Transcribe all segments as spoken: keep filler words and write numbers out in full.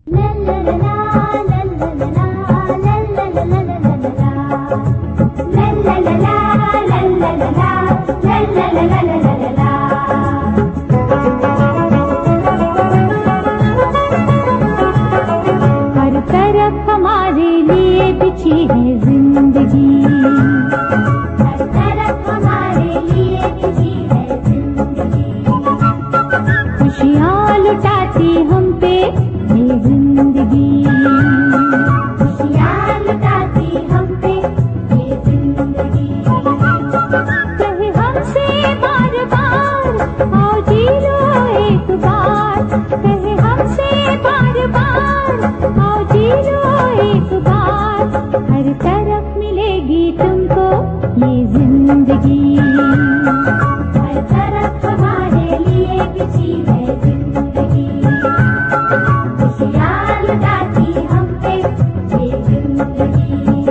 हर तरफ हमारे लिए बिछी है जिंदगी, हर तरफ हमारे लिए बिछी है जिंदगी। खुशियाँ लुटाती हम पे ये जिंदगी, खुशियाँ लुटाती हम पे ये जिंदगी। कहे हमसे बार बार आओ जी लो एक बार, कहे हमसे बार बार आओ जी लो एक बार। हर तरफ मिलेगी तुमको ये जिंदगी, हर तरफ हमारे लिए बिछी है जिंदगी। खुशियाँ लुटाती हम पे ये जिंदगी।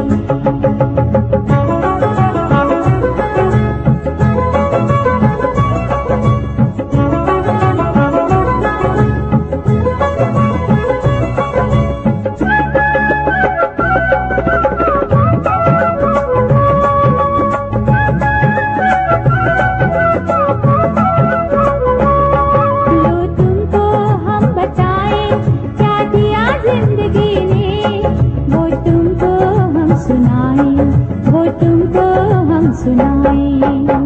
वो तुमको हम सुनाए,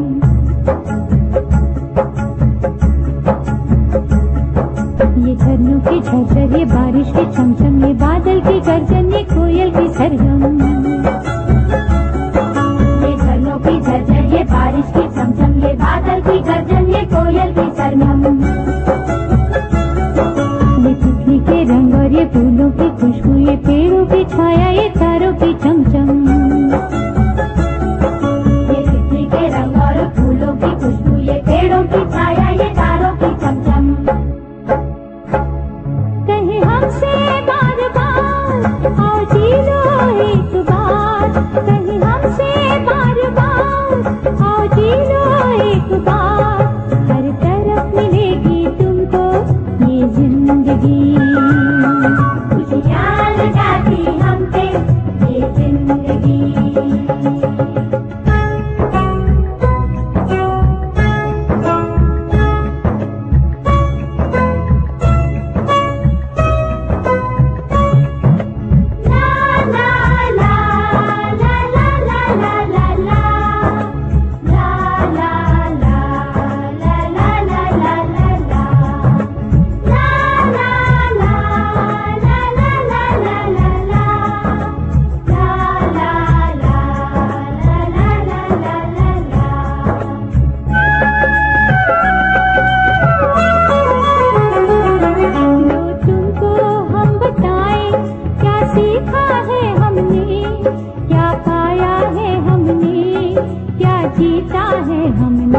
ये झरनों की झरझर, ये बारिश की छमछम, ये बादल की गर्जन, ये कोयल की सरगम। ये झरनों की झरझर, ये बारिश की छमछम, ये बादल की गर्जन, ये कोयल की सरगम। ये तितली के रंग और ये फूलों की खुशबू, ये पेड़ों की छाया, ये तारों की चमचम। ये तितली के रंग और फूलों की खुशबू, ये पेड़ों की छाया, ये तारों की चमचम। कहे हमसे बार बार आओ जी लो एक बार, कहे हमसे बार बार आओ जी लो एक बार। हर तरफ मिलेगी तुमको ये जिंदगी, खुशियाँ लुटाती हम पे ये जिंदगी। जीता है हमने,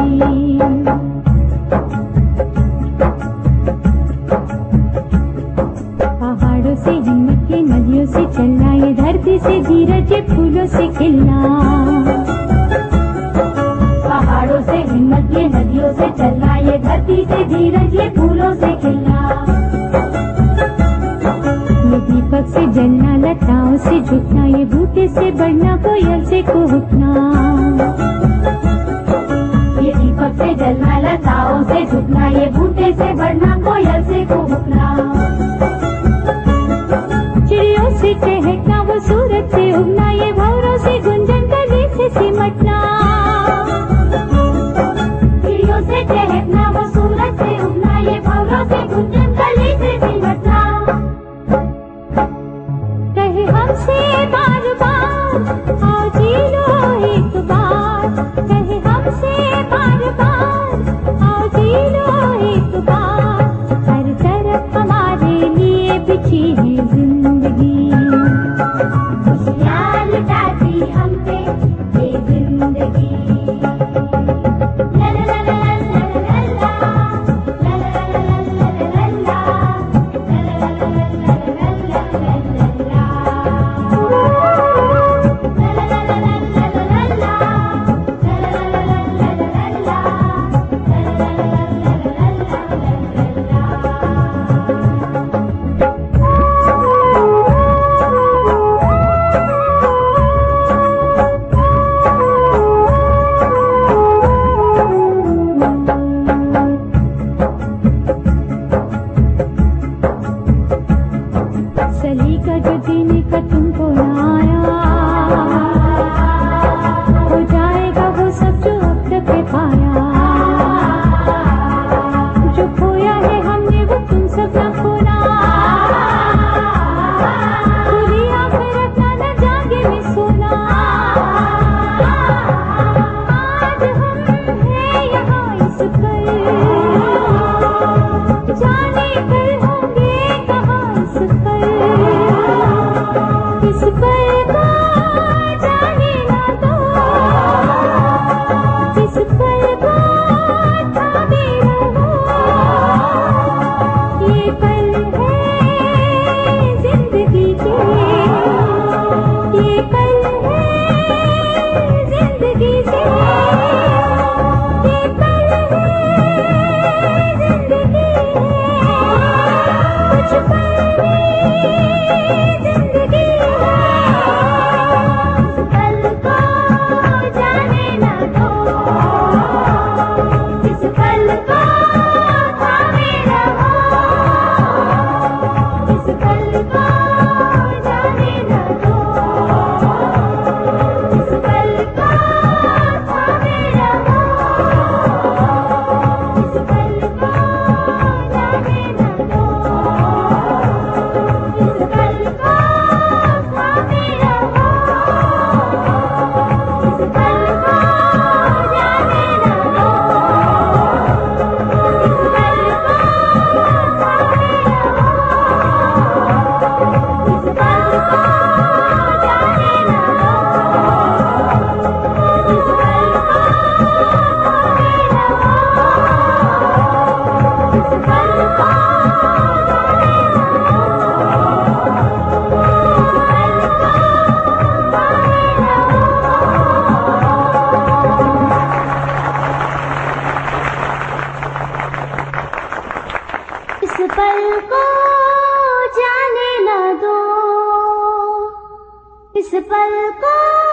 पहाड़ों से हिम्मत के, नदियों से चलना, ये धरती से धीरज, ये फूलों से खिलना। पहाड़ों से हिम्मत के, नदियों से चलना, ये धरती से धीरज, ये फूलों से खिलना। ये दीपक से जलना, लताओं से झुकना, ये बूटे से बढ़ना, कोयल से कुहुकना। ये दीपक से जलना, लताओं से झुकना, ये बूटे से बढ़ना, कोयल से कुहुकना। चिड़ियों से चहकना, वो सूरज से उगना, ये भंवरों से गुंजन, कली से सिमटना। चिड़ियों से चहकना, वो सूरज से उगना, ये भंवरों से गुंजन, कली से सिमटना। कहे हमसे बार बार आओ जी लो एक बार, कहे हमसे बार बार आओ जी लो एक बार। हर तरफ हमारे इस पल को